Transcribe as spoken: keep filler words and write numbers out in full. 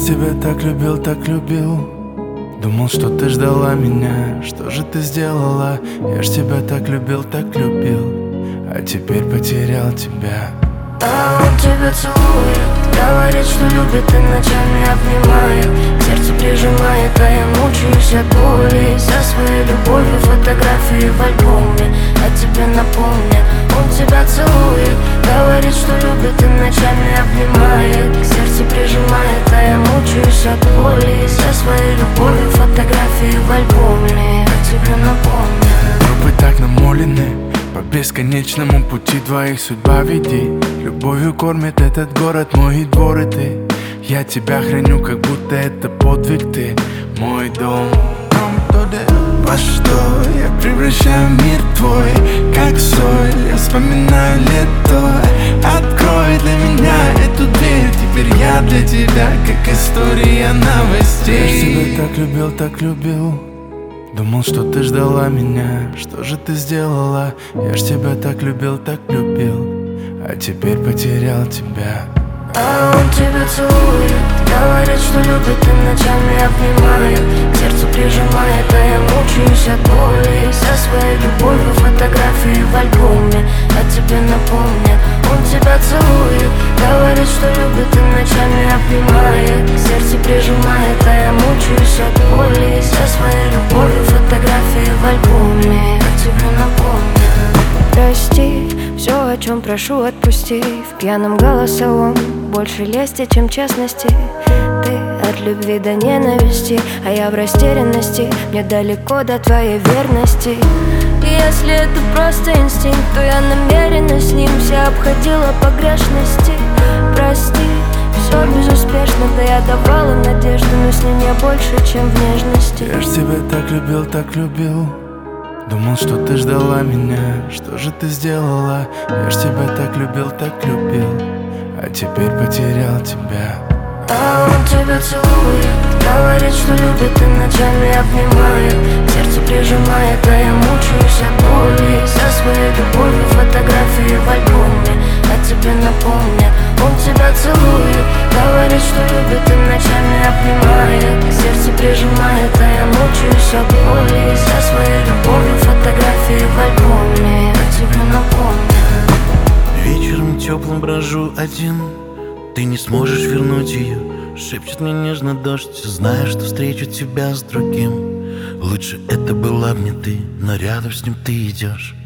ж тебя так любил, так любил. Думал, что ты ждала меня. Что же ты сделала? Я ж тебя так любил, так любил, а теперь потерял тебя. А он тебя целует, говорит, что любит и ночами обнимает, к сердцу прижимает, а я мучаюсь от боли. За своей любовью фотографии в альбоме, а тебе напомню. Он тебя целует, говорит, что любит и ночами обнимает, к сердцу прижимает, а я мучаюсь от боли. За своей любовью фотографии в альбоме, а тебе напомню. Трупы так намолены, по бесконечному пути двоих судьба веди. Любовью кормит этот город, мой двор и ты. Я тебя храню, как будто это подвиг, ты мой дом. Во что я превращаю мир твой, как соль, я вспоминаю лето. Открой для меня эту дверь, теперь я для тебя, как история новостей. Я ж тебя так любил, так любил. Думал, что ты ждала меня. Что же ты сделала? Я ж тебя так любил, так любил, а теперь потерял тебя. А он тебя целует, говорит, что любит и ночами обнимает, к сердцу прижимает, а я мучаюсь от боли. За своей любовью фотографии в альбоме, а тебе напомню. Он тебя целует, говорит, что любит и ночами обнимает, к сердцу прижимает, а я мучаюсь от боли. За своей любовью фотографии в альбоме, а тебе напомню. Прости, все, о чем прошу, отпусти. В пьяном голосовом больше лести, чем честности. Ты от любви до ненависти, а я в растерянности. Мне далеко до твоей верности. И если это просто инстинкт, то я намеренно с ним вся обходила погрешности. Прости, все безуспешно, да я давала надежду, но с ним я больше, чем в нежности. Я ж тебя так любил, так любил. Думал, что ты ждала меня. Что же ты сделала? Я ж тебя так любил, так любил, а теперь потерял тебя. А он тебя целует, говорит, что любит и ночами обнимает, к сердцу прижимает, а я мучаюсь от боли. За своей любовью фотографии в альбоме, а тебе напомню. Он тебя целует, говорит, что любит и ночами обнимает, к сердцу прижимает, а я мучаюсь от боли. За своей любовью фотографии в альбоме, а тебе напомню. Вечером теплым брожу один, ты не сможешь вернуть ее. Шепчет мне нежно дождь, зная, что встречу тебя с другим. Лучше это была б не ты, но рядом с ним ты идешь.